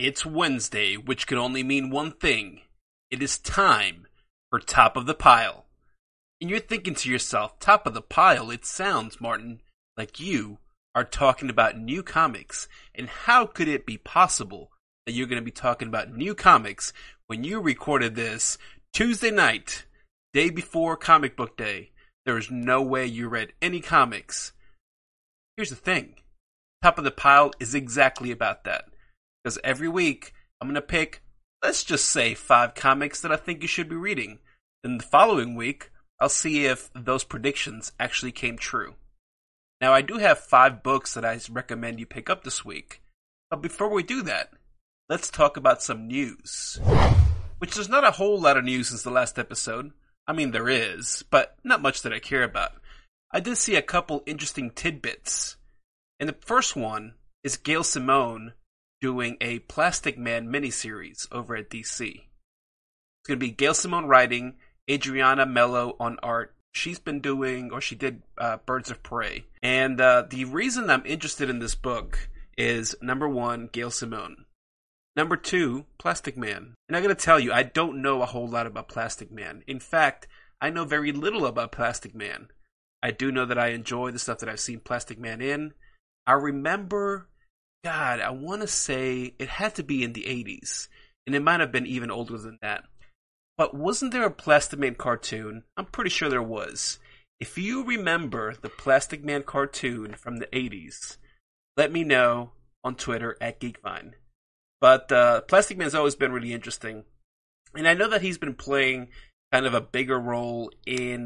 It's Wednesday, which can only mean one thing. It is time for Top of the Pile. And you're thinking to yourself, Top of the Pile, it sounds, Martin, like you are talking about new comics. And how could it be possible that you're going to be talking about new comics when you recorded this Tuesday night, day before comic book day? There is no way you read any comics. Here's the thing. Top of the Pile is exactly about that. Because every week, I'm going to pick, let's just say, 5 comics that I think you should be reading. Then the following week, I'll see if those predictions actually came true. Now, I do have 5 books that I recommend you pick up this week. But before we do that, let's talk about some news. Which there's not a whole lot of news since the last episode. I mean, there is, but not much that I care about. I did see a couple interesting tidbits. And the first one is Gail Simone doing a Plastic Man miniseries over at DC. It's going to be Gail Simone writing, Adriana Mello on art. She's been doing, or she did, Birds of Prey. And the reason I'm interested in this book is, number 1, Gail Simone. Number 2, Plastic Man. And I gotta tell you, I don't know a whole lot about Plastic Man. In fact, I know very little about Plastic Man. I do know that I enjoy the stuff that I've seen Plastic Man in. I remember, God, I want to say it had to be in the 80s. And it might have been even older than that. But wasn't there a Plastic Man cartoon? I'm pretty sure there was. If you remember the Plastic Man cartoon from the 80s, let me know on Twitter at Geekvine. But Plastic Man's always been really interesting. And I know that he's been playing kind of a bigger role in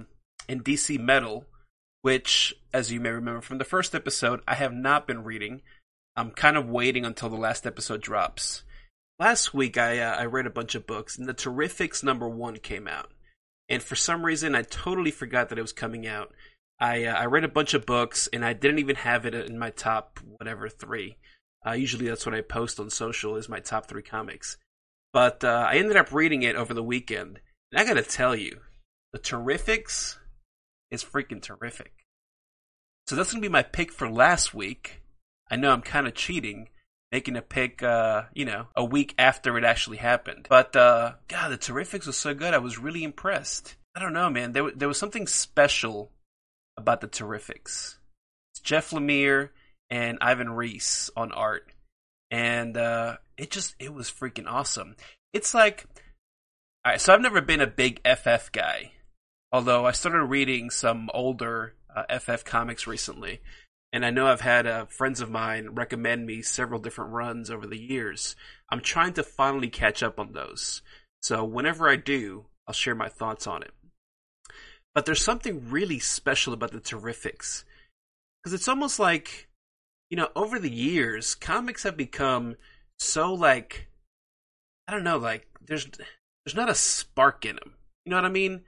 DC Metal, which, as you may remember from the first episode, I have not been reading. I'm kind of waiting until the last episode drops. Last week, I read a bunch of books, and the Terrifics #1 came out. And for some reason, I totally forgot that it was coming out. I read a bunch of books, and I didn't even have it in my top, 3. Usually that's what I post on social, is my top 3 comics. But I ended up reading it over the weekend. And I gotta tell you, the Terrifics is freaking terrific. So that's gonna be my pick for last week. I know I'm kind of cheating, making a pick, a week after it actually happened. But, God, the Terrifics was so good. I was really impressed. I don't know, man. There was something special about the Terrifics. It's Jeff Lemire and Ivan Reis on art. And, it was freaking awesome. It's like, alright, so I've never been a big FF guy. Although I started reading some older FF comics recently. And I know I've had friends of mine recommend me several different runs over the years. I'm trying to finally catch up on those. So whenever I do, I'll share my thoughts on it. But there's something really special about the Terrifics. Because it's almost like, over the years, comics have become so like, I don't know, like, there's not a spark in them. You know what I mean?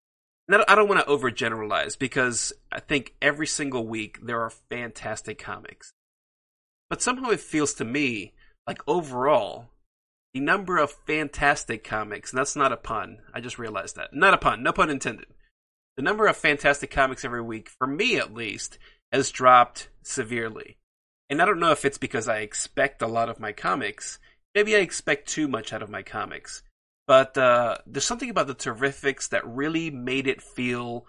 I don't want to overgeneralize, because I think every single week there are fantastic comics. But somehow it feels to me like overall, the number of fantastic comics, and that's not a pun, I just realized that. Not a pun, no pun intended. The number of fantastic comics every week, for me at least, has dropped severely. And I don't know if it's because I expect a lot of my comics. Maybe I expect too much out of my comics. But there's something about the Terrifics that really made it feel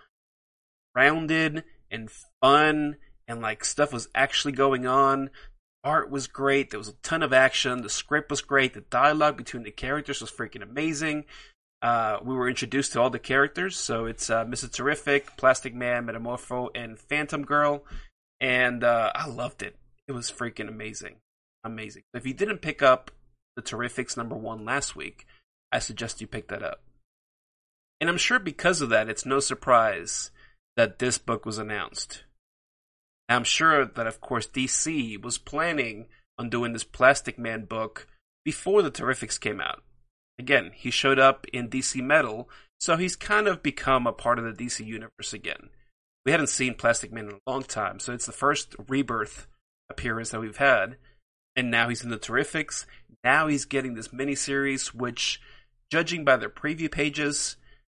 rounded and fun, and like stuff was actually going on. Art was great. There was a ton of action. The script was great. The dialogue between the characters was freaking amazing. We were introduced to all the characters. So it's Mr. Terrific, Plastic Man, Metamorpho, and Phantom Girl. And I loved it. It was freaking amazing. Amazing. If you didn't pick up the Terrifics #1 last week, I suggest you pick that up. And I'm sure because of that, it's no surprise that this book was announced. I'm sure that, of course, DC was planning on doing this Plastic Man book before the Terrifics came out. Again, he showed up in DC Metal, so he's kind of become a part of the DC universe again. We hadn't seen Plastic Man in a long time, so it's the first Rebirth appearance that we've had. And now he's in the Terrifics. Now he's getting this miniseries, which, judging by their preview pages,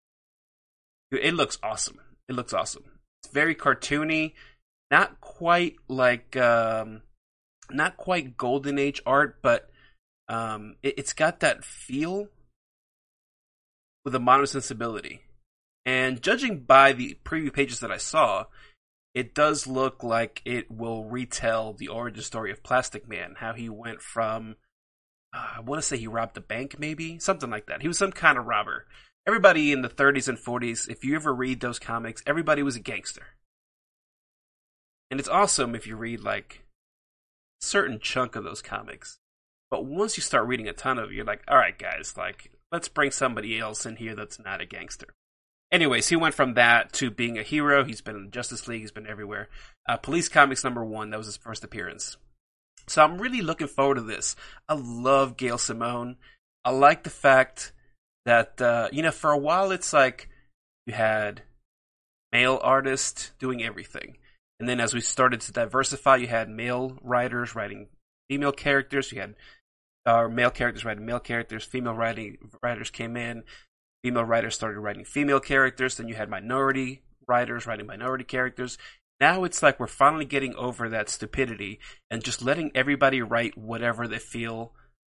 it looks awesome. It looks awesome. It's very cartoony, not quite like, not quite Golden Age art, but It's got that feel with a modern sensibility. And judging by the preview pages that I saw, it does look like it will retell the origin story of Plastic Man, how he went from, I want to say he robbed a bank, maybe? Something like that. He was some kind of robber. Everybody in the 30s and 40s, if you ever read those comics, everybody was a gangster. And it's awesome if you read, like, a certain chunk of those comics. But once you start reading a ton of it, you're like, alright guys, like, let's bring somebody else in here that's not a gangster. Anyways, he went from that to being a hero. He's been in the Justice League. He's been everywhere. Police Comics #1, that was his first appearance. So I'm really looking forward to this. I love Gail Simone. I like the fact that, for a while it's like you had male artists doing everything. And then as we started to diversify, you had male writers writing female characters. You had male characters writing male characters. Female writers came in. Female writers started writing female characters. Then you had minority writers writing minority characters. Now it's like we're finally getting over that stupidity and just letting everybody write whatever they feel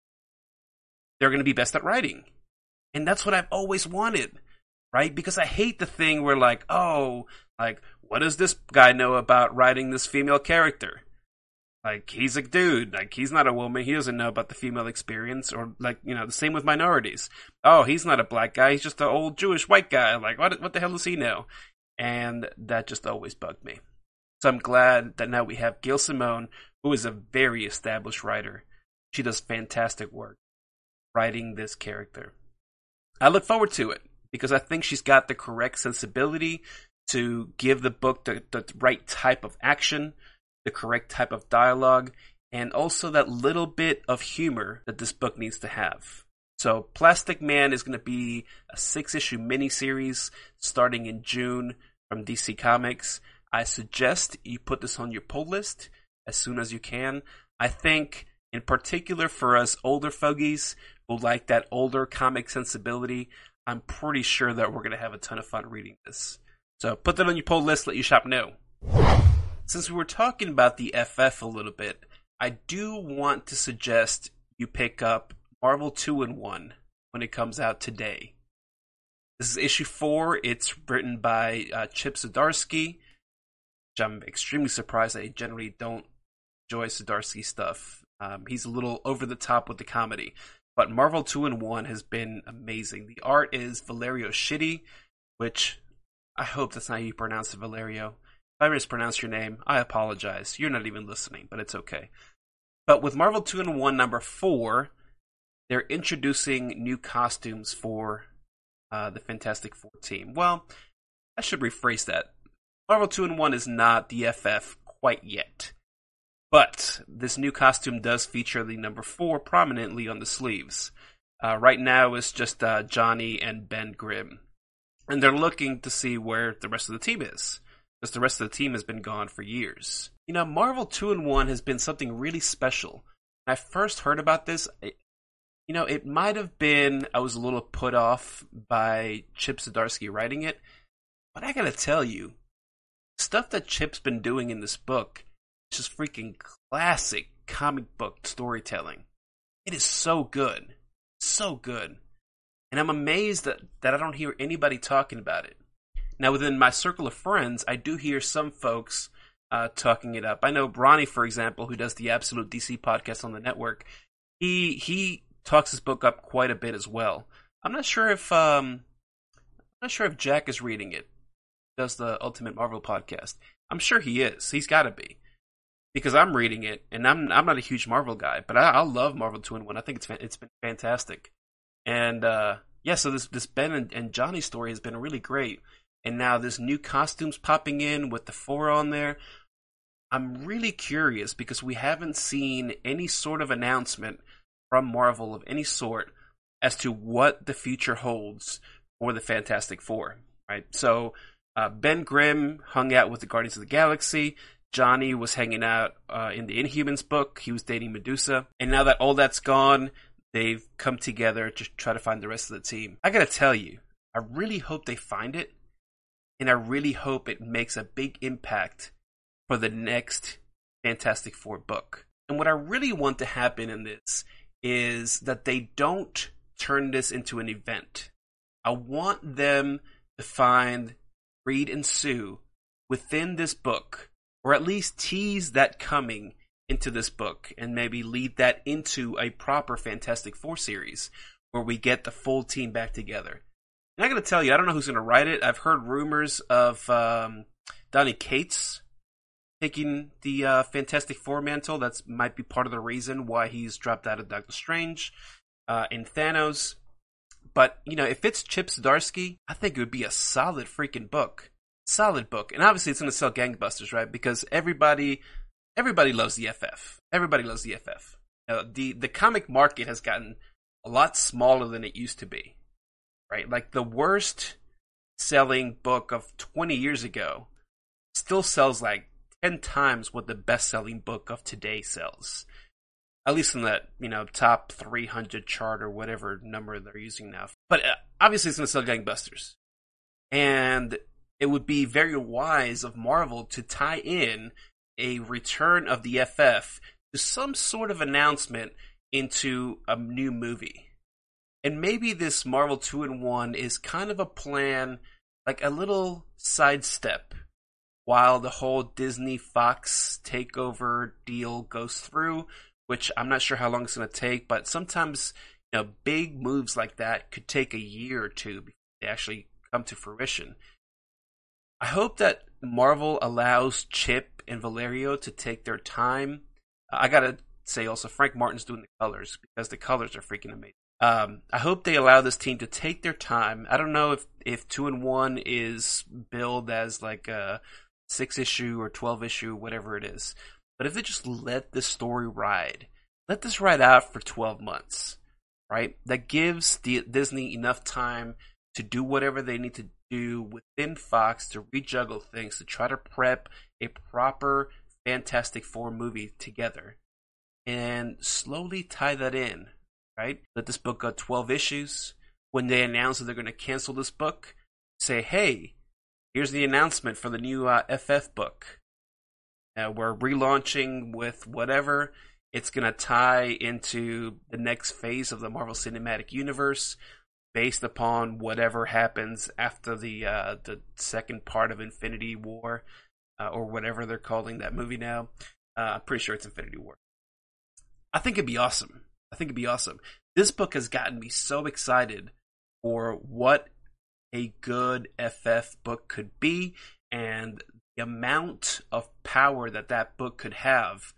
they're going to be best at writing. And that's what I've always wanted, right? Because I hate the thing where like, oh, like, what does this guy know about writing this female character? Like, he's a dude. Like, he's not a woman. He doesn't know about the female experience. Or, like, the same with minorities. Oh, he's not a black guy. He's just an old Jewish white guy. Like, what the hell does he know? And that just always bugged me. So I'm glad that now we have Gail Simone, who is a very established writer. She does fantastic work writing this character. I look forward to it because I think she's got the correct sensibility to give the book the right type of action, the correct type of dialogue, and also that little bit of humor that this book needs to have. So Plastic Man is going to be a 6-issue miniseries starting in June from DC Comics. I suggest you put this on your pull list as soon as you can. I think, in particular for us older fogies who like that older comic sensibility, I'm pretty sure that we're going to have a ton of fun reading this. So put that on your pull list, let your shop know. Since we were talking about the FF a little bit, I do want to suggest you pick up Marvel 2-in-1 when it comes out today. This is issue 4. It's written by Chip Zdarsky, which I'm extremely surprised. I generally don't enjoy Zdarsky stuff. He's a little over the top with the comedy. But Marvel 2-in-1 has been amazing. The art is Valerio Schiti, which I hope that's not how you pronounce it, Valerio. If I mispronounce your name, I apologize. You're not even listening, but it's okay. But with Marvel 2-in-1 #4, they're introducing new costumes for the Fantastic Four team. Well, I should rephrase that. Marvel 2-in-1 is not the FF quite yet. But this new costume does feature the #4 prominently on the sleeves. Right now it's just Johnny and Ben Grimm. And they're looking to see where the rest of the team is. Because the rest of the team has been gone for years. Marvel 2-in-1 has been something really special. When I first heard about this, it might have been I was a little put off by Chip Zdarsky writing it. But I gotta tell you, stuff that Chip's been doing in this book is just freaking classic comic book storytelling. It is so good. So good. And I'm amazed that I don't hear anybody talking about it. Now, within my circle of friends, I do hear some folks talking it up. I know Ronnie, for example, who does the Absolute DC podcast on the network, he talks his book up quite a bit as well. I'm not sure if Jack is reading it. Does the Ultimate Marvel podcast? I'm sure he is. He's got to be, because I'm reading it, and I'm not a huge Marvel guy, but I love Marvel 2-in-1. I think it's been fantastic, and so this Ben and Johnny story has been really great, and now this new costumes popping in with the 4 on there. I'm really curious because we haven't seen any sort of announcement from Marvel of any sort as to what the future holds for the Fantastic Four, right? So Ben Grimm hung out with the Guardians of the Galaxy. Johnny was hanging out in the Inhumans book. He was dating Medusa. And now that all that's gone, they've come together to try to find the rest of the team. I gotta tell you, I really hope they find it. And I really hope it makes a big impact for the next Fantastic Four book. And what I really want to happen in this is that they don't turn this into an event. I want them to find Reed and Sue within this book, or at least tease that coming into this book, and maybe lead that into a proper Fantastic Four series where we get the full team back together. And I gotta tell you, I don't know who's gonna write it. I've heard rumors of Donny Cates taking the Fantastic Four mantle. That might be part of the reason why he's dropped out of Doctor Strange and Thanos. But, you know, if it's Chip Zdarsky, I think it would be a solid freaking book. Solid book. And obviously it's going to sell gangbusters, right? Because everybody loves the FF. Everybody loves the FF. The comic market has gotten a lot smaller than it used to be, right? Like the worst selling book of 20 years ago still sells like 10 times what the best selling book of today sells. At least in that, you know, top 300 chart or whatever number they're using now. But obviously it's going to sell gangbusters. And it would be very wise of Marvel to tie in a return of the FF to some sort of announcement into a new movie. And maybe this Marvel 2-in-1 is kind of a plan, like a little sidestep, while the whole Disney Fox takeover deal goes through, which I'm not sure how long it's going to take, but sometimes, you know, big moves like that could take a year or two before they actually come to fruition. I hope that Marvel allows Chip and Valerio to take their time. I gotta say also, Frank Martin's doing the colors, because the colors are freaking amazing. I hope they allow this team to take their time. I don't know if 2-in-1 is billed as like a 6-issue or 12-issue, whatever it is. But if they just let this story ride, let this ride out for 12 months, right? That gives Disney enough time to do whatever they need to do within Fox to rejuggle things, to try to prep a proper Fantastic Four movie together. And slowly tie that in, right? Let this book go 12 issues. When they announce that they're going to cancel this book, say, hey, here's the announcement for the new FF book. We're relaunching with whatever. It's going to tie into the next phase of the Marvel Cinematic Universe based upon whatever happens after the second part of Infinity War, or whatever they're calling that movie now. I'm pretty sure it's Infinity War. I think it'd be awesome. This book has gotten me so excited for what a good FF book could be, and the amount of power that book could have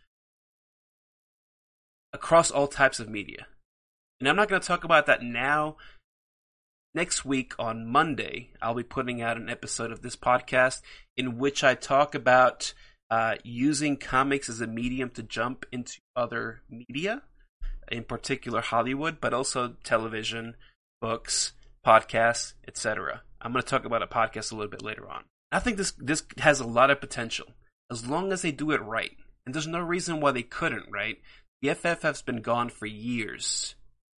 across all types of media. And I'm not going to talk about that now. Next week on Monday, I'll be putting out an episode of this podcast in which I talk about using comics as a medium to jump into other media, in particular Hollywood, but also television, books, podcasts, etc. I'm going to talk about a podcast a little bit later on. I think this has a lot of potential, as long as they do it right. And there's no reason why they couldn't, right? The FF has been gone for years.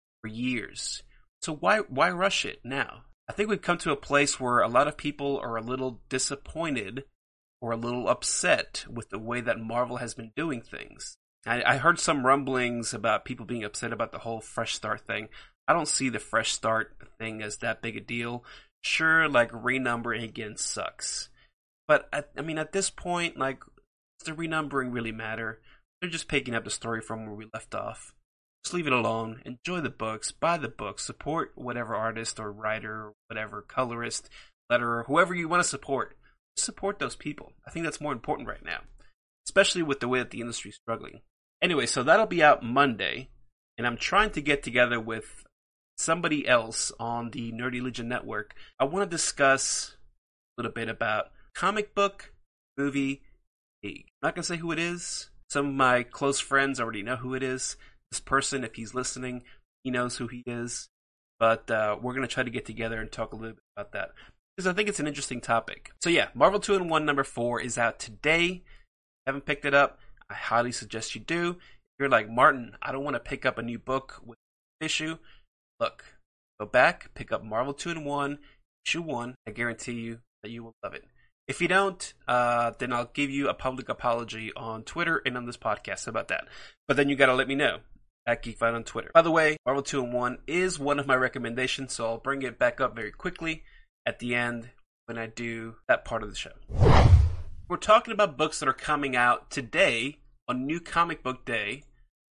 So why rush it now? I think we've come to a place where a lot of people are a little disappointed or a little upset with the way that Marvel has been doing things. I heard some rumblings about people being upset about the whole Fresh Start thing. I don't see the Fresh Start thing as that big a deal. Sure, like, renumbering again sucks. But, I mean, at this point, like, does the renumbering really matter? They're just picking up the story from where we left off. Just leave it alone. Enjoy the books. Buy the books. Support whatever artist or writer or whatever colorist, letterer, whoever you want to support. Support those people. I think that's more important right now, especially with the way that the industry is struggling. Anyway, so that'll be out Monday, and I'm trying to get together with somebody else on the Nerdy Legion Network. I want to discuss a little bit about comic book movie league. I'm not going to say who it is. Some of my close friends already know who it is. This person, if he's listening, he knows who he is. But we're going to try to get together and talk a little bit about that, because I think it's an interesting topic. So yeah, Marvel 2-in-1 number 4 is out today. Haven't picked it up? I highly suggest you do. If you're like, Martin, I don't want to pick up a new book with issue. Look, go back, pick up Marvel 2-in-1, issue 1. I guarantee you that you will love it. If you don't, then I'll give you a public apology on Twitter and on this podcast about that. But then you got to let me know. at GeekFight on Twitter. By the way, Marvel 2-in-1 is one of my recommendations, so I'll bring it back up very quickly at the end when I do that part of the show. We're talking about books that are coming out today on New Comic Book Day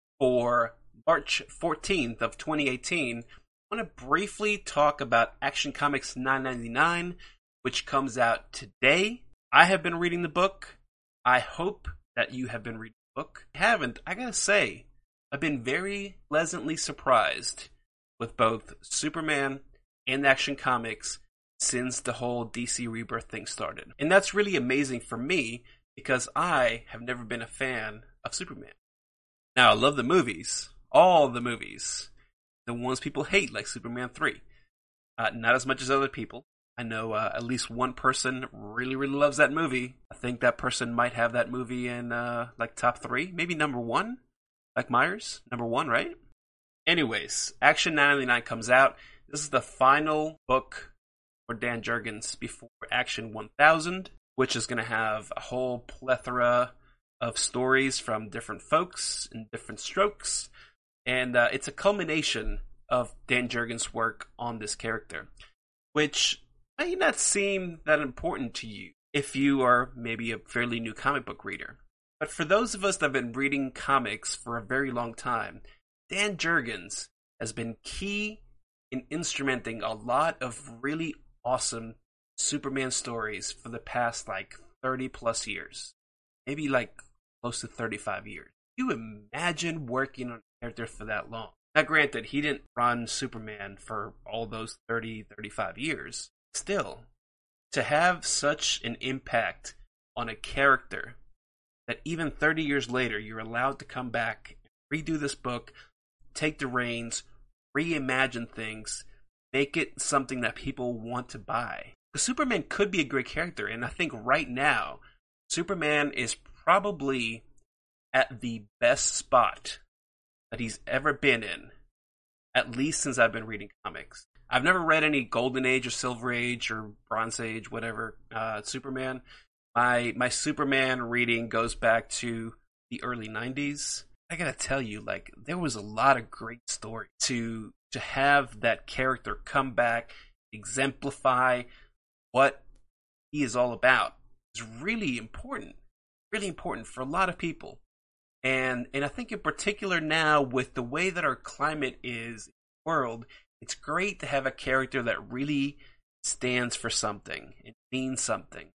for March 14th of 2018. I want to briefly talk about Action Comics 999, which comes out today. I have been reading the book. I hope that you have been reading the book. If you haven't, I gotta say, I've been very pleasantly surprised with both Superman and Action Comics since the whole DC Rebirth thing started. And that's really amazing for me because I have never been a fan of Superman. Now, I love the movies, all the movies. The ones people hate, like Superman 3. Not as much as other people. I know at least one person really, really loves that movie. I think that person might have that movie in like top 3, maybe number 1. Like Myers, number 1, right? Anyways, Action 999 comes out. This is the final book for Dan Jurgens before Action 1000, which is going to have a whole plethora of stories from different folks and different strokes. And it's a culmination of Dan Jurgens' work on this character, which may not seem that important to you if you are maybe a fairly new comic book reader. But for those of us that have been reading comics for a very long time, Dan Jurgens has been key in instrumenting a lot of really awesome Superman stories for the past like 30 plus years. Maybe like close to 35 years. You imagine working on a character for that long. Now granted, he didn't run Superman for all those 30, 35 years. Still, to have such an impact on a character that even 30 years later, you're allowed to come back, redo this book, take the reins, reimagine things, make it something that people want to buy. Because Superman could be a great character, and I think right now, Superman is probably at the best spot that he's ever been in, at least since I've been reading comics. I've never read any Golden Age or Silver Age or Bronze Age, whatever, Superman. My Superman reading goes back to the early 90s. I gotta tell you, like, there was a lot of great stories to have that character come back, exemplify what he is all about. It's really important for a lot of people. And I think in particular now, with the way that our climate is in the world, it's great to have a character that really stands for something and means something,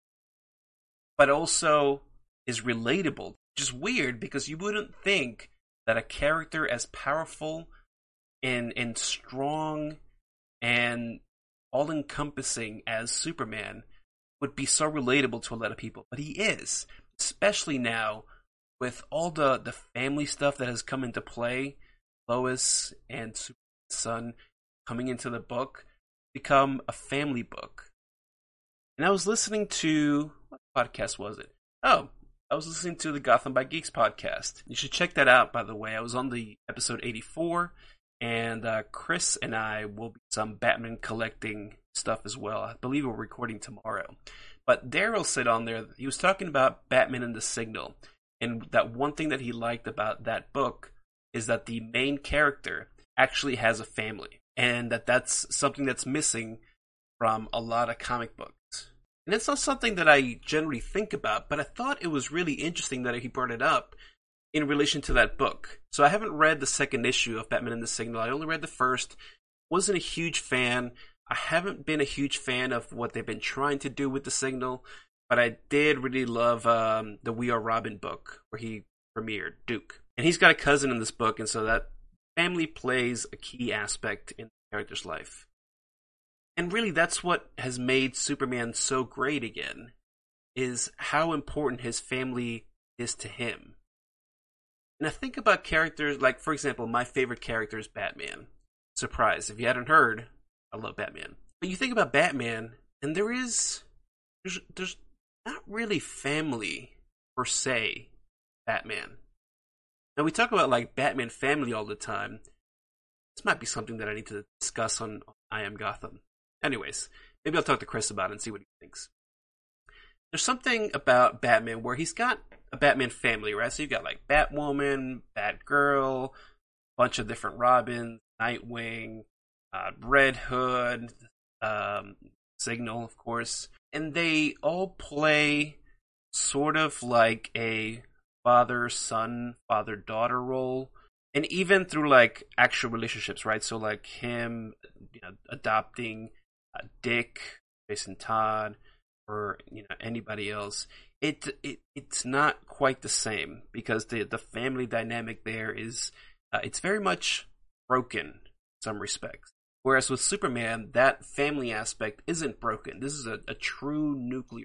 but also is relatable. Which is weird because you wouldn't think that a character as powerful and strong and all-encompassing as Superman would be so relatable to a lot of people. But he is, especially now with all the family stuff that has come into play. Lois and Superman's son coming into the book become a family book. And I was listening to, what podcast was it? Oh, I was listening to the Gotham by Geeks podcast. You should check that out, by the way. I was on the episode 84, and Chris and I will be some Batman collecting stuff as well. I believe we're recording tomorrow. But Daryl said on there, he was talking about Batman and the Signal, and that one thing that he liked about that book is that the main character actually has a family, and that's something that's missing from a lot of comic books. And it's not something that I generally think about, but I thought it was really interesting that he brought it up in relation to that book. So I haven't read the second issue of Batman and the Signal. I only read the first. Wasn't a huge fan. I haven't been a huge fan of what they've been trying to do with the Signal, but I did really love the We Are Robin book where he premiered, Duke. And he's got a cousin in this book, and so that family plays a key aspect in the character's life. And really, that's what has made Superman so great again, is how important his family is to him. And I think about characters, like, for example, my favorite character is Batman. Surprise, if you hadn't heard, I love Batman. But you think about Batman, and there's not really family, per se, Batman. Now, we talk about, like, Batman family all the time. This might be something that I need to discuss on I Am Gotham. Anyways, maybe I'll talk to Chris about it and see what he thinks. There's something about Batman where he's got a Batman family, right? So you've got like Batwoman, Batgirl, bunch of different Robins, Nightwing, Red Hood, Signal, of course, and they all play sort of like a father-son, father-daughter role, and even through like actual relationships, right? So like him, adopting Dick, Jason Todd, or anybody else. It's not quite the same because the family dynamic there is it's very much broken in some respects. Whereas with Superman, that family aspect isn't broken. This is a true nuclear,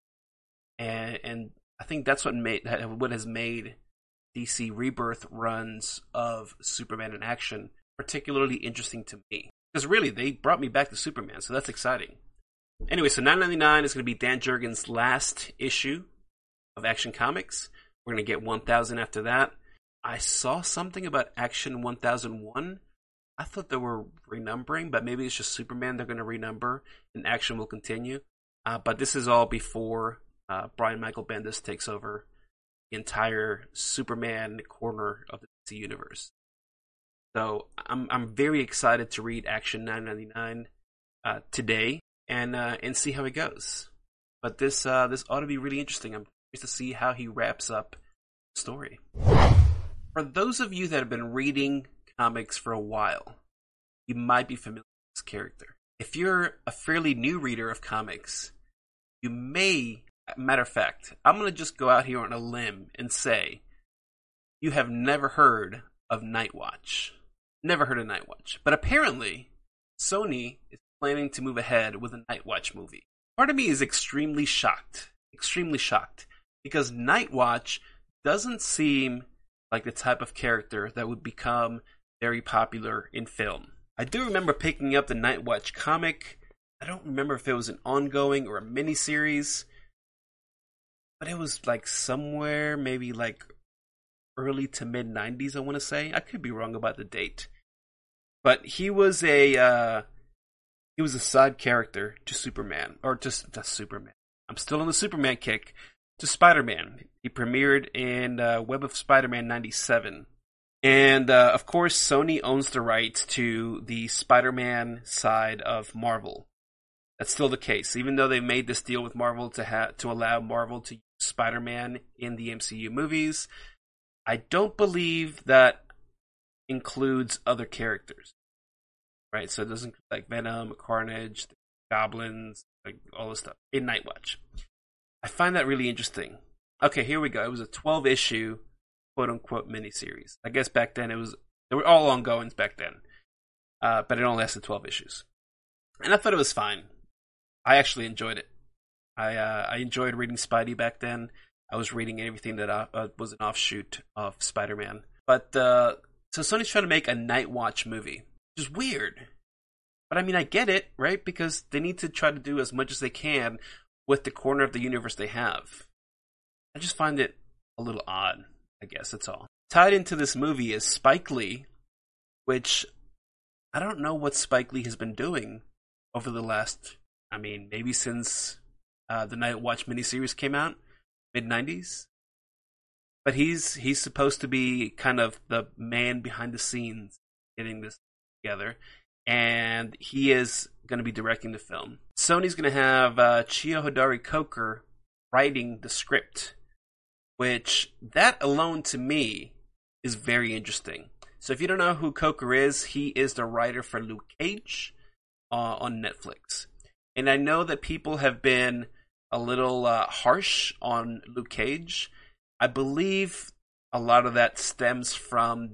and I think that's what has made DC Rebirth runs of Superman in action particularly interesting to me. Because really, they brought me back to Superman, so that's exciting. Anyway, so $9.99 is going to be Dan Jurgens' last issue of Action Comics. We're going to get 1000 after that. I saw something about Action 1001. I thought they were renumbering, but maybe it's just Superman they're going to renumber, and Action will continue. But this is all before Brian Michael Bendis takes over the entire Superman corner of the DC universe. So I'm very excited to read Action 999 today and see how it goes. But this ought to be really interesting. I'm curious to see how he wraps up the story. For those of you that have been reading comics for a while, you might be familiar with this character. If you're a fairly new reader of comics, you may, matter of fact, I'm going to just go out here on a limb and say you have never heard of Nightwatch. Never heard of Nightwatch. But apparently, Sony is planning to move ahead with a Nightwatch movie. Part of me is extremely shocked, because Nightwatch doesn't seem like the type of character that would become very popular in film. I do remember picking up the Nightwatch comic. I don't remember if it was an ongoing or a miniseries, but it was like somewhere maybe like early to mid 90s, I want to say. I could be wrong about the date. But he was a side character to Superman, or just Superman. I'm still on the Superman kick. To Spider-Man. He premiered in Web of Spider-Man 97. And, of course, Sony owns the rights to the Spider-Man side of Marvel. That's still the case. Even though they made this deal with Marvel to allow Marvel to use Spider-Man in the MCU movies, I don't believe that includes other characters. Right? So it doesn't like Venom, Carnage, Goblins, like all this stuff in Nightwatch. I find that really interesting. Okay, here we go. It was a 12-issue, quote-unquote, miniseries. I guess back then they were all ongoings back then. But it only lasted 12 issues. And I thought it was fine. I actually enjoyed it. I enjoyed reading Spidey back then. I was reading everything that was an offshoot of Spider-Man. But, so Sony's trying to make a Nightwatch movie, which is weird. But I mean, I get it, right? Because they need to try to do as much as they can with the corner of the universe they have. I just find it a little odd, I guess, that's all. Tied into this movie is Spike Lee, which I don't know what Spike Lee has been doing over the last, maybe since the Nightwatch miniseries came out, mid-90s. But he's supposed to be kind of the man behind the scenes getting this together. And he is going to be directing the film. Sony's going to have Chio Hodari Coker writing the script, which that alone to me is very interesting. So if you don't know who Coker is, he is the writer for Luke Cage on Netflix. And I know that people have been a little harsh on Luke Cage. I believe a lot of that stems from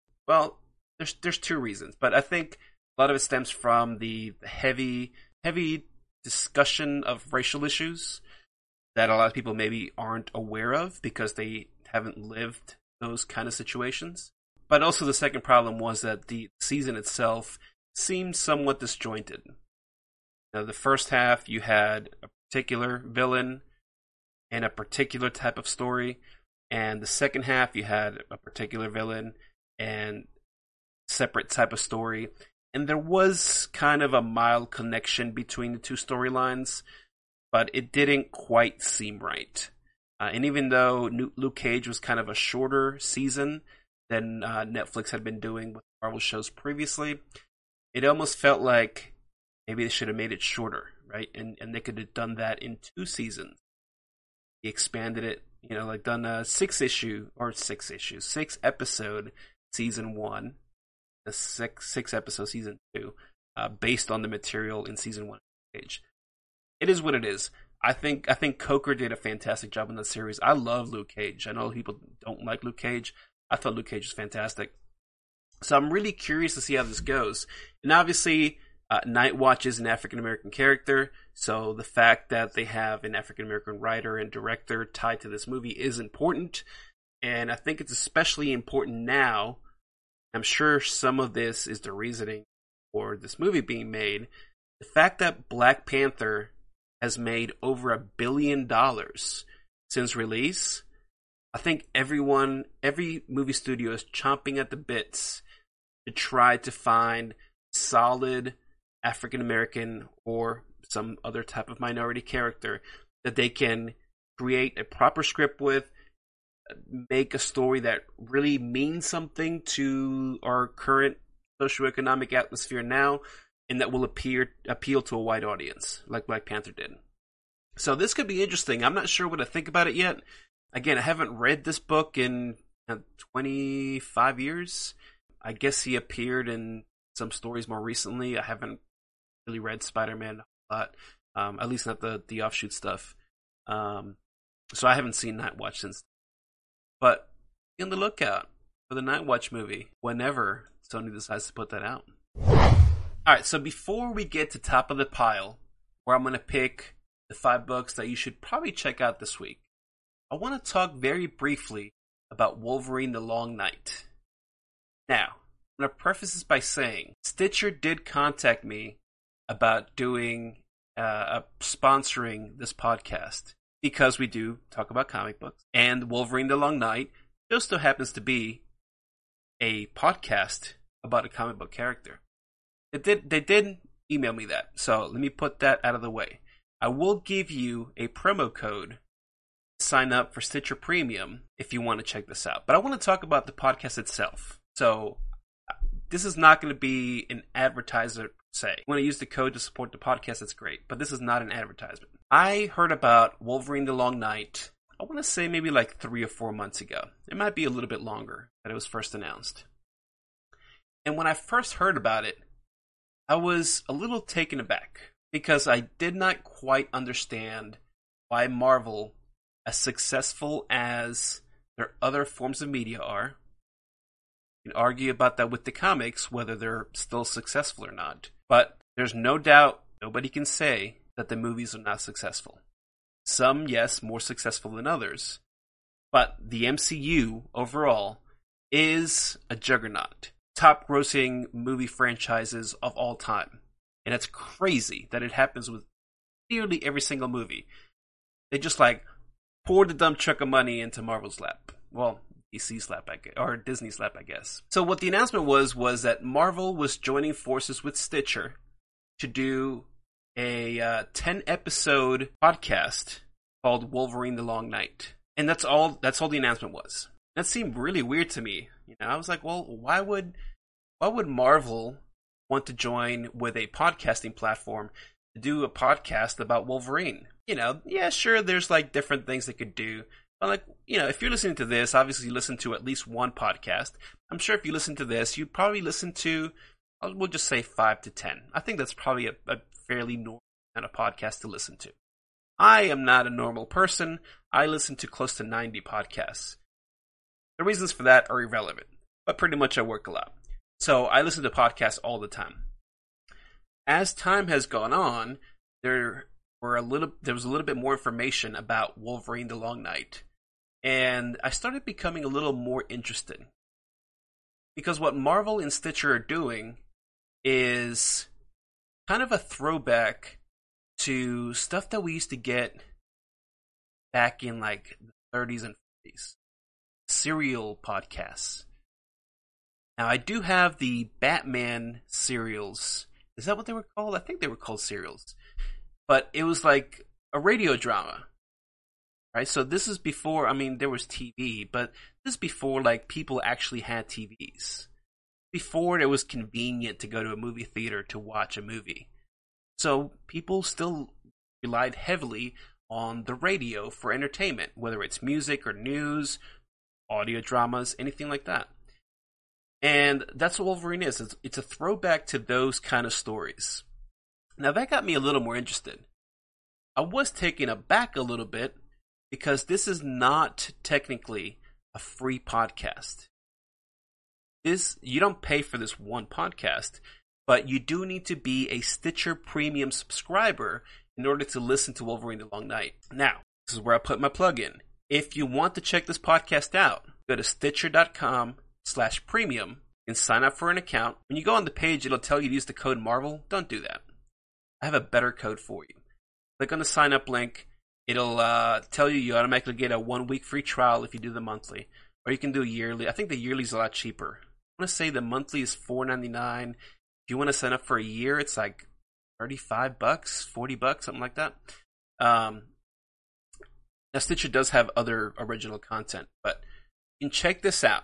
there's two reasons, but I think a lot of it stems from the heavy discussion of racial issues that a lot of people maybe aren't aware of because they haven't lived those kind of situations. But also the second problem was that the season itself seemed somewhat disjointed. Now, the first half, you had a particular villain and a particular type of story, and the second half, you had a particular villain and separate type of story. And there was kind of a mild connection between the two storylines, but it didn't quite seem right. And even though Luke Cage was kind of a shorter season, than Netflix had been doing with Marvel shows previously. It almost felt like maybe they should have made it shorter, right? And they could have done that in 2 seasons. He expanded it, like done a 6 episode season 1, a 6 episode season 2, based on the material in season 1 page. It is what it is. I think Coker did a fantastic job in the series. I love Luke Cage. I know people don't like Luke Cage. I thought Luke Cage was fantastic. So I'm really curious to see how this goes. And obviously, Nightwatch is an African-American character, so the fact that they have an African-American writer and director tied to this movie is important. And I think it's especially important now. I'm sure some of this is the reasoning for this movie being made. The fact that Black Panther has made over $1 billion since release. I think every movie studio is chomping at the bits to try to find solid African-American or some other type of minority character that they can create a proper script with, make a story that really means something to our current socioeconomic atmosphere now, and that will appeal to a wide audience, like Black Panther did. So this could be interesting. I'm not sure what to think about it yet. Again, I haven't read this book in 25 years. I guess he appeared in some stories more recently. I haven't really read Spider-Man a lot, at least not the offshoot stuff. So I haven't seen Nightwatch since. But be on the lookout for the Nightwatch movie whenever Sony decides to put that out. Alright, so before we get to top of the pile, where I'm going to pick the 5 books that you should probably check out this week, I want to talk very briefly about Wolverine the Long Night. Now, I'm going to preface this by saying, Stitcher did contact me about doing, sponsoring this podcast, because we do talk about comic books, and Wolverine the Long Night just so happens to be a podcast about a comic book character. They did email me that, so let me put that out of the way. I will give you a promo code to sign up for Stitcher Premium if you want to check this out. But I want to talk about the podcast itself. So this is not going to be an advertiser per se. When I use the code to support the podcast, that's great. But this is not an advertisement. I heard about Wolverine the Long Night, I want to say maybe like 3 or 4 months ago. It might be a little bit longer that it was first announced. And when I first heard about it, I was a little taken aback because I did not quite understand why Marvel, as successful as their other forms of media are, you can argue about that with the comics, whether they're still successful or not. But there's no doubt, nobody can say that the movies are not successful. Some, yes, more successful than others. But the MCU overall is a juggernaut. Top grossing movie franchises of all time. And it's crazy that it happens with nearly every single movie. They just pour the dump truck of money into Marvel's lap. Well, DC's lap, I guess, or Disney's lap, I guess. So what the announcement was that Marvel was joining forces with Stitcher to do a 10-episode podcast called Wolverine the Long Night. And that's all the announcement was. That seemed really weird to me. I was like, well, why would Marvel want to join with a podcasting platform to do a podcast about Wolverine? Yeah, sure, there's different things they could do. But if you're listening to this, obviously you listen to at least one podcast. I'm sure if you listen to this, you'd probably listen to, we'll just say 5 to 10. I think that's probably a fairly normal kind of podcast to listen to. I am not a normal person. I listen to close to 90 podcasts. The reasons for that are irrelevant, but pretty much I work a lot. So I listen to podcasts all the time. As time has gone on, there was a little bit more information about Wolverine the Long Night. And I started becoming a little more interested. Because what Marvel and Stitcher are doing is kind of a throwback to stuff that we used to get back in the 30s and 40s. Serial podcasts. Now, I do have the Batman serials. Is that what they were called? I think they were called serials. But it was like a radio drama, right? So this is before, I mean, there was TV, but this is before like people actually had TVs. Before it was convenient to go to a movie theater to watch a movie. So people still relied heavily on the radio for entertainment, whether it's music or news, audio dramas, anything like that. And that's what Wolverine is. It's a throwback to those kind of stories. Now that got me a little more interested. I was taken aback a little bit because this is not technically a free podcast. You don't pay for this one podcast, but you do need to be a Stitcher Premium subscriber in order to listen to Wolverine the Long Night. Now, this is where I put my plug in. If you want to check this podcast out, go to Stitcher.com/premium and sign up for an account. When you go on the page, it'll tell you to use the code Marvel. Don't do that. I have a better code for you. Click on the sign up link. It'll tell you automatically get a 1 week free trial if you do the monthly. Or you can do yearly. I think the yearly is a lot cheaper. I want to say the monthly is $4.99. If you want to sign up for a year, it's like $35, $40, something like that. Now Stitcher does have other original content, but you can check this out.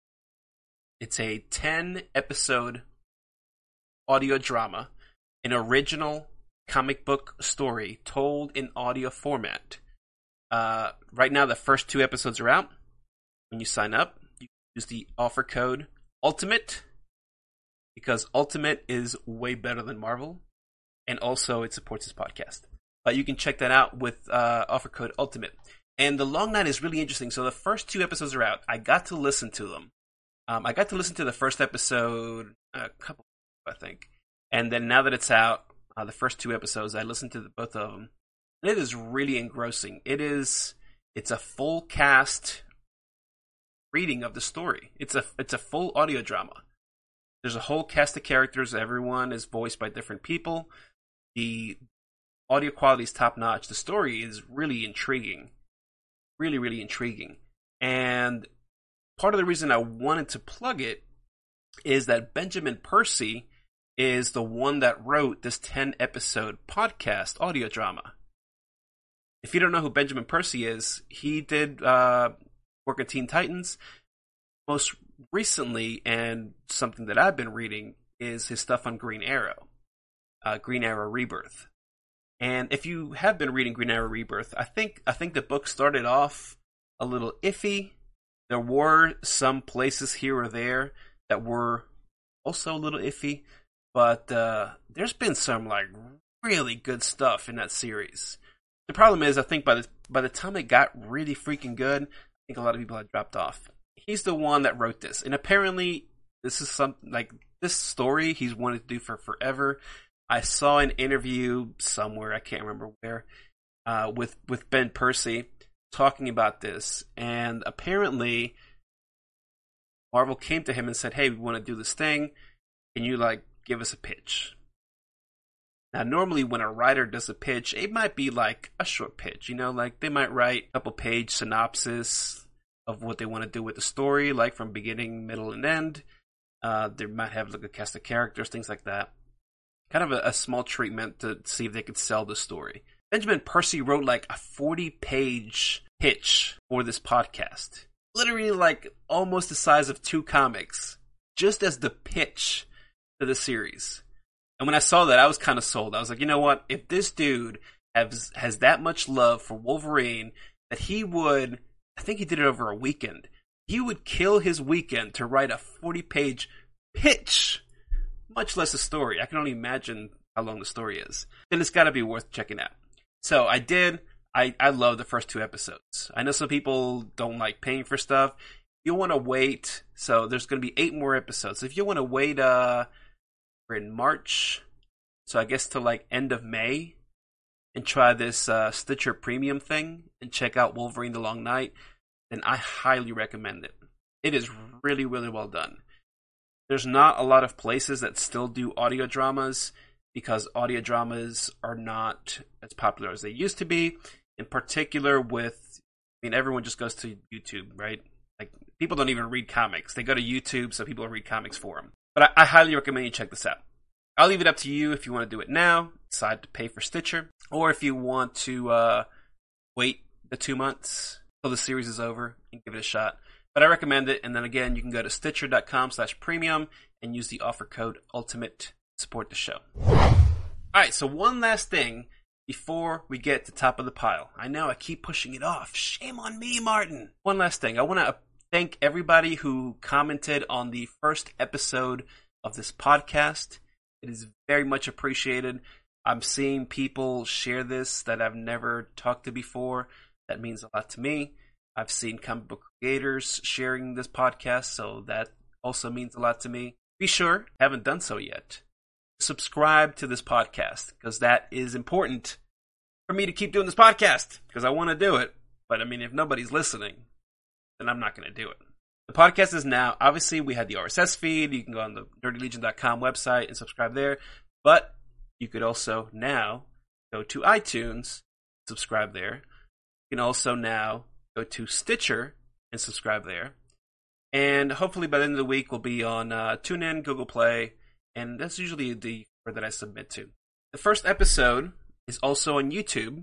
It's a 10-episode audio drama, an original comic book story told in audio format. Right now, the first 2 episodes are out. When you sign up, you use the offer code ULTIMATE, because Ultimate is way better than Marvel, and also it supports this podcast. But you can check that out with offer code ULTIMATE. And The Long Night is really interesting. So the first 2 episodes are out. I got to listen to them. I got to listen to the first episode a couple, I think. And then now that it's out, the first 2 episodes, I listened to both of them. And it is really engrossing. It's a full cast reading of the story. It's a full audio drama. There's a whole cast of characters. Everyone is voiced by different people. The audio quality is top notch. The story is really intriguing. Really, really intriguing. And part of the reason I wanted to plug it is that Benjamin Percy is the one that wrote this 10-episode podcast audio drama. If you don't know who Benjamin Percy is, he did work on Teen Titans. Most recently, and something that I've been reading, is his stuff on Green Arrow. Green Arrow Rebirth. And if you have been reading Green Arrow Rebirth, I think the book started off a little iffy. There were some places here or there that were also a little iffy, but there's been some like really good stuff in that series. The problem is, I think by the time it got really freaking good, I think a lot of people had dropped off. He's the one that wrote this, and apparently this is something like this story he's wanted to do for forever. I saw an interview somewhere, I can't remember where, with Ben Percy talking about this, and apparently Marvel came to him and said, "Hey, we want to do this thing. Can you like give us a pitch?" Now, normally when a writer does a pitch, it might be like a short pitch, like they might write a couple page synopsis of what they want to do with the story, like from beginning, middle, and end. They might have like a cast of characters, things like that. Kind of a small treatment to see if they could sell the story. Benjamin Percy wrote like a 40-page pitch for this podcast. Literally like almost the size of 2 comics. Just as the pitch to the series. And when I saw that, I was kind of sold. I was like, you know what? If this dude has that much love for Wolverine, that he would, I think he did it over a weekend. He would kill his weekend to write a 40-page pitch, much less a story. I can only imagine how long the story is. Then it's got to be worth checking out. So I did. I love the first 2 episodes. I know some people don't like paying for stuff. You'll want to wait. So there's going to be 8 more episodes. So if you want to wait, we're in March. So I guess to like end of May and try this Stitcher Premium thing and check out Wolverine the Long Night, then I highly recommend it. It is really, really well done. There's not a lot of places that still do audio dramas because audio dramas are not as popular as they used to be. In particular everyone just goes to YouTube, right? Like, people don't even read comics. They go to YouTube, so people will read comics for them. But I highly recommend you check this out. I'll leave it up to you if you want to do it now, decide to pay for Stitcher, or if you want to wait the 2 months till the series is over and give it a shot. But I recommend it. And then again, you can go to stitcher.com/premium and use the offer code ULTIMATE to support the show. Alright, so one last thing before we get to top of the pile. I know I keep pushing it off. Shame on me, Martin. One last thing. I want to thank everybody who commented on the first episode of this podcast. It is very much appreciated. I'm seeing people share this that I've never talked to before. That means a lot to me. I've seen comic book creators sharing this podcast, so that also means a lot to me. Be sure, haven't done so yet, subscribe to this podcast, because that is important for me to keep doing this podcast, because I want to do it. But I mean, if nobody's listening, then I'm not going to do it. The podcast is now, obviously we had the RSS feed. You can go on the nerdylegion.com website and subscribe there. But you could also now go to iTunes, subscribe there. You can also now go to Stitcher and subscribe there. And hopefully by the end of the week we'll be on TuneIn, Google Play, and that's usually the order that I submit to. The first episode is also on YouTube.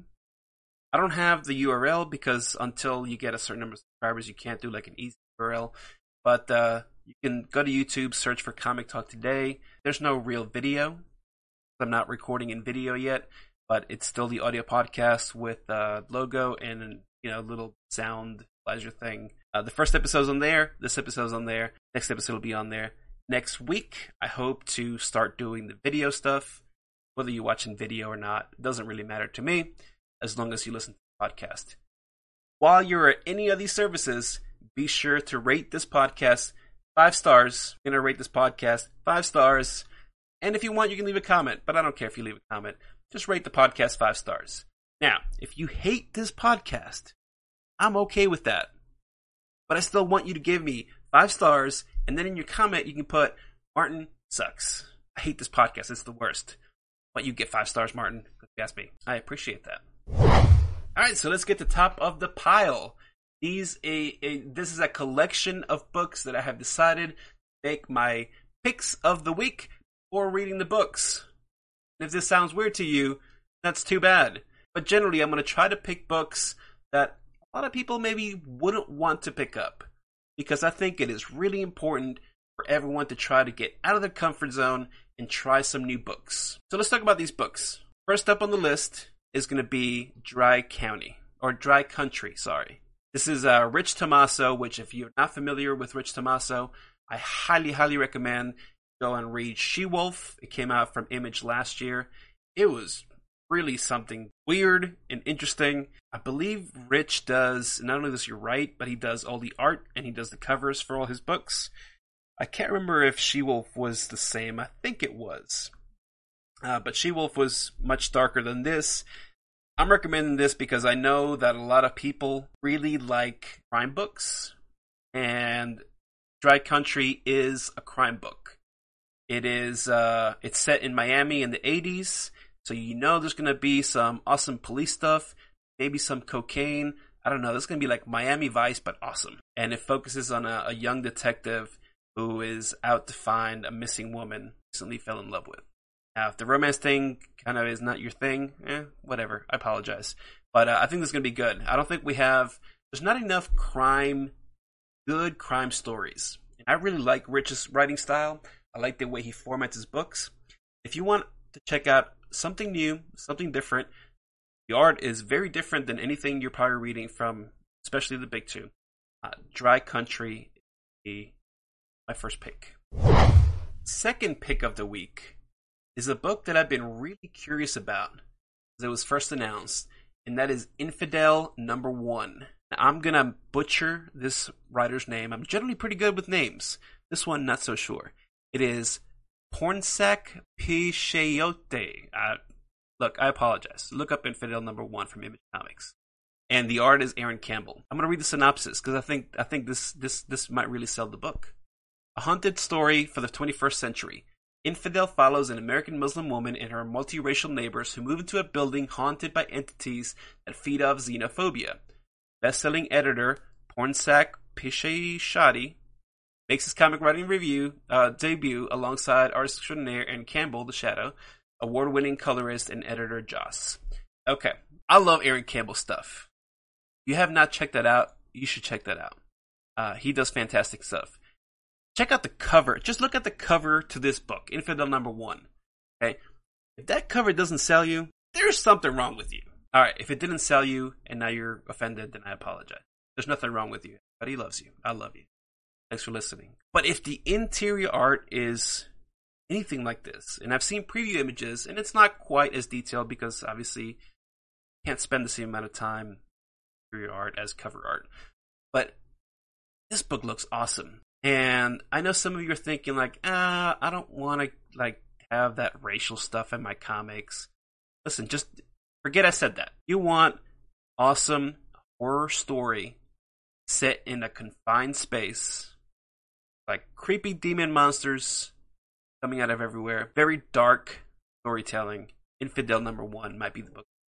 I don't have the URL because until you get a certain number of subscribers, you can't do like an easy URL. But you can go to YouTube, search for Comic Talk Today. There's no real video. I'm not recording in video yet, but it's still the audio podcast with logo and little sound pleasure thing. The first episode's on there. This episode's on there. Next episode will be on there. Next week, I hope to start doing the video stuff. Whether you're watching video or not, it doesn't really matter to me, as long as you listen to the podcast. While you're at any of these services, be sure to rate this podcast 5 stars. I'm going to rate this podcast 5 stars. And if you want, you can leave a comment, but I don't care if you leave a comment. Just rate the podcast 5 stars. Now, if you hate this podcast, I'm okay with that. But I still want you to give me 5 stars, and then in your comment, you can put, Martin sucks. I hate this podcast. It's the worst. But you get 5 stars, Martin, because you asked me. I appreciate that. Alright, so let's get to top of the pile. This is a collection of books that I have decided to make my picks of the week or reading the books. If this sounds weird to you, that's too bad. But generally, I'm going to try to pick books that a lot of people maybe wouldn't want to pick up, because I think it is really important for everyone to try to get out of their comfort zone and try some new books. So let's talk about these books. First up on the list is going to be Dry Country. This is Rich Tommaso, which if you're not familiar with Rich Tommaso, I highly, highly recommend go and read She-Wolf. It came out from Image last year. It was really something weird and interesting. I believe Rich does, not only does he write, but he does all the art and he does the covers for all his books. I can't remember if She-Wolf was the same. I think it was. But She-Wolf was much darker than this. I'm recommending this because I know that a lot of people really like crime books, and Dry Country is a crime book. It's set in Miami in the 80s, so there's going to be some awesome police stuff, maybe some cocaine. I don't know, this is going to be like Miami Vice, but awesome. And it focuses on a young detective who is out to find a missing woman he recently fell in love with. Now, if the romance thing kind of is not your thing, whatever, I apologize. But I think this is going to be good. I don't think there's not enough good crime stories. And I really like Rich's writing style. I like the way he formats his books. If you want to check out something new, something different, the art is very different than anything you're probably reading from, especially the big two. Dry Country is my first pick. Second pick of the week is a book that I've been really curious about as it was first announced, and that is Infidel number 1. Now, I'm going to butcher this writer's name. I'm generally pretty good with names. This one, not so sure. It is Pornsak Pichayotay. Look, I apologize. Look up Infidel number 1 from Image Comics. And the art is Aaron Campbell. I'm going to read the synopsis because I think this might really sell the book. A haunted story for the 21st century. Infidel follows an American Muslim woman and her multiracial neighbors who move into a building haunted by entities that feed off xenophobia. Best-selling editor Pornsak Pichayotay makes his comic writing debut alongside artist extraordinaire Aaron Campbell, The Shadow, award-winning colorist and editor Joss. Okay, I love Aaron Campbell stuff. If you have not checked that out, you should check that out. He does fantastic stuff. Check out the cover. Just look at the cover to this book, Infidel number 1. Okay? If that cover doesn't sell you, there's something wrong with you. Alright, if it didn't sell you and now you're offended, then I apologize. There's nothing wrong with you. But he loves you. I love you. Thanks for listening. But if the interior art is anything like this, and I've seen preview images, and it's not quite as detailed because obviously you can't spend the same amount of time interior art as cover art. But this book looks awesome. And I know some of you are thinking like, I don't want to like have that racial stuff in my comics. Listen, just forget I said that. You want awesome horror story set in a confined space, like creepy demon monsters coming out of everywhere, very dark storytelling. Infidel number 1 might be the book.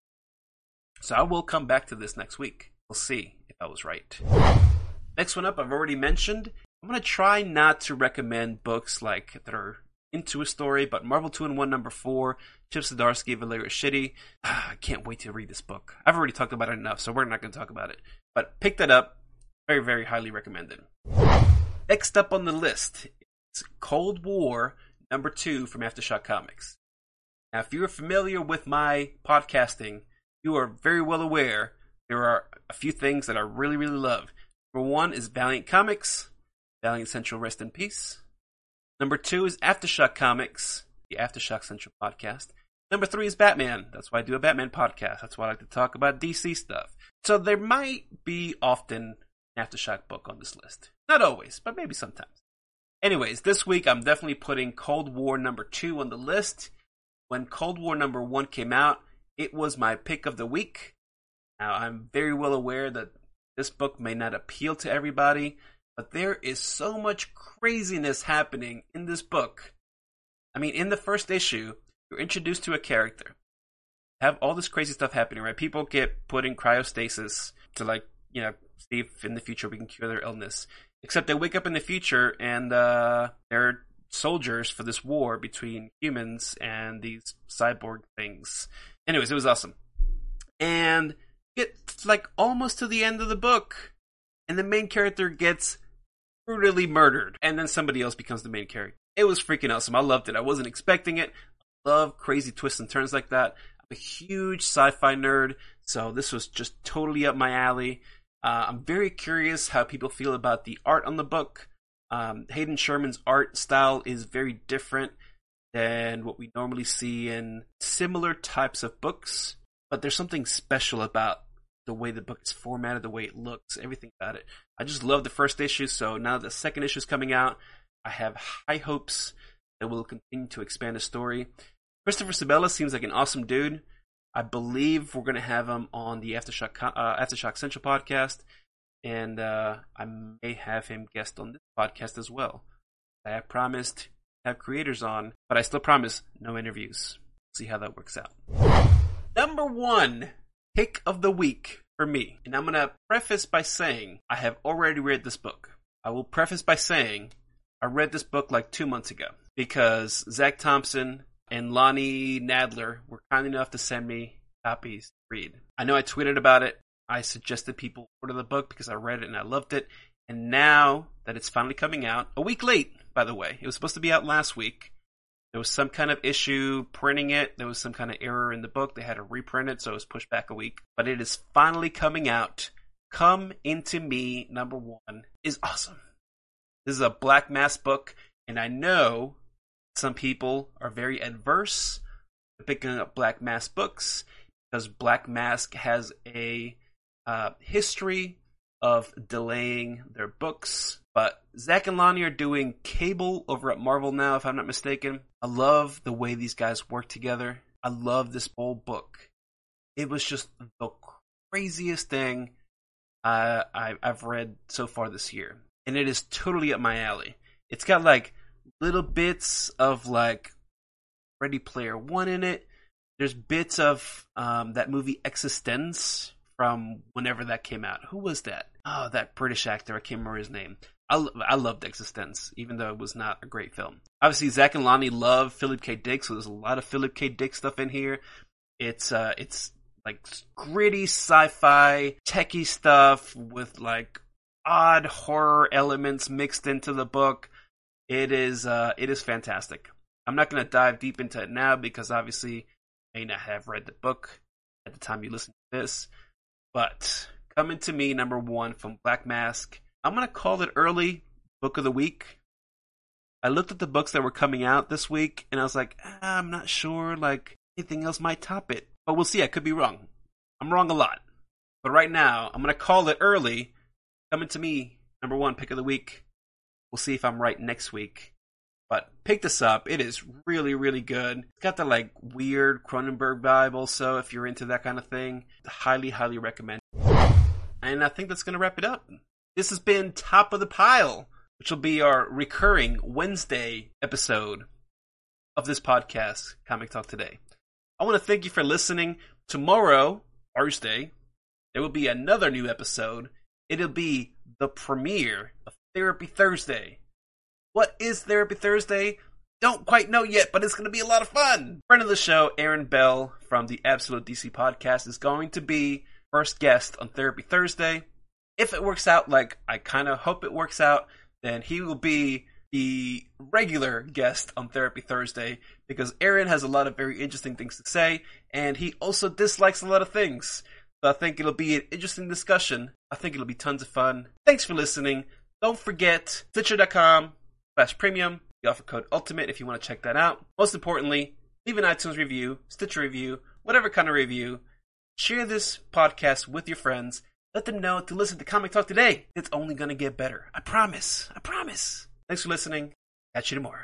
So I will come back to this next week. We'll see if I was right. Next one up, I've already mentioned. I'm going to try not to recommend books like that are into a story, but Marvel 2-in-1 number 4, Chip Zdarsky, Valeria Shitty. I can't wait to read this book. I've already talked about it enough, so we're not going to talk about it. But pick that up. Very, very highly recommended. Next up on the list is Cold War number 2 from Aftershock Comics. Now, if you're familiar with my podcasting, you are very well aware there are a few things that I really, really love. Number 1 is Valiant Comics. Valiant Central, rest in peace. Number 2 is Aftershock Comics, the Aftershock Central podcast. Number 3 is Batman. That's why I do a Batman podcast. That's why I like to talk about DC stuff. So there might be often an Aftershock book on this list. Not always, but maybe sometimes. Anyways, this week I'm definitely putting Cold War number 2 on the list. When Cold War number 1 came out, it was my pick of the week. Now, I'm very well aware that this book may not appeal to everybody, but there is so much craziness happening in this book. I mean, in the first issue, you're introduced to a character. Have all this crazy stuff happening, right? People get put in cryostasis to, like, you know, see if in the future we can cure their illness. Except they wake up in the future and they're soldiers for this war between humans and these cyborg things. Anyways, it was awesome. And get like almost to the end of the book, and the main character gets brutally murdered, and then somebody else becomes the main character. It was freaking awesome. I loved it. I wasn't expecting it. I love crazy twists and turns like that. I'm a huge sci-fi nerd, so this was just totally up my alley. I'm very curious how people feel about the art on the book. Hayden Sherman's art style is very different than what we normally see in similar types of books, but there's something special about the way the book is formatted, the way it looks, everything about it. I just love the first issue, so now the second issue is coming out. I have high hopes that we'll continue to expand the story. Christopher Sebela seems like an awesome dude. I believe we're going to have him on the Aftershock Central podcast, and I may have him guest on this podcast as well. I have promised to have creators on, but I still promise no interviews. See how that works out. Number 1 pick of the week for me, and I'm going to preface by saying I have already read this book. I will preface by saying I read this book like 2 months ago because Zach Thompson and Lonnie Nadler were kind enough to send me copies to read. I know I tweeted about it. I suggested people order the book because I read it and I loved it. And now that it's finally coming out, a week late, by the way. It was supposed to be out last week. There was some kind of issue printing it. There was some kind of error in the book. They had to reprint it, so it was pushed back a week. But it is finally coming out. Come Into Me, number 1, is awesome. This is a Black Mask book, and I know some people are very adverse to picking up Black Mask books because Black Mask has a history of delaying their books. But Zach and Lonnie are doing Cable over at Marvel now, if I'm not mistaken. I love the way these guys work together. I love this whole book. It was just the craziest thing I've read so far this year. And it is totally up my alley. It's got like little bits of like Ready Player One in it. There's bits of that movie Existence from whenever that came out. Who was that? Oh, that British actor. I can't remember his name. I loved Existence, even though it was not a great film. Obviously, Zach and Lonnie love Philip K. Dick, so there's a lot of Philip K. Dick stuff in here. It's like gritty sci-fi, techie stuff with like odd horror elements mixed into the book. It is fantastic. I'm not going to dive deep into it now because obviously you may not have read the book at the time you listen to this. But Coming to Me, number 1 from Black Mask. I'm going to call it early book of the week. I looked at the books that were coming out this week and I was like, I'm not sure, like anything else might top it. But we'll see, I could be wrong. I'm wrong a lot. But right now, I'm going to call it early. Coming to Me, number 1 pick of the week. We'll see if I'm right next week. But pick this up. It is really, really good. It's got the like weird Cronenberg vibe also, if you're into that kind of thing. Highly, highly recommend. And I think that's going to wrap it up. This has been Top of the Pile, which will be our recurring Wednesday episode of this podcast, Comic Talk Today. I want to thank you for listening. Tomorrow, Thursday, there will be another new episode. It'll be the premiere of Therapy Thursday. What is Therapy Thursday? Don't quite know yet, but it's going to be a lot of fun. Friend of the show, Aaron Bell from the Absolute DC Podcast is going to be first guest on Therapy Thursday. If it works out like I kind of hope it works out, then he will be the regular guest on Therapy Thursday because Aaron has a lot of very interesting things to say, and he also dislikes a lot of things. So I think it'll be an interesting discussion. I think it'll be tons of fun. Thanks for listening. Don't forget, Stitcher.com/premium. We offer code ULTIMATE if you want to check that out. Most importantly, leave an iTunes review, Stitcher review, whatever kind of review. Share this podcast with your friends. Let them know to listen to Comic Talk Today. It's only going to get better. I promise. Thanks for listening. Catch you tomorrow.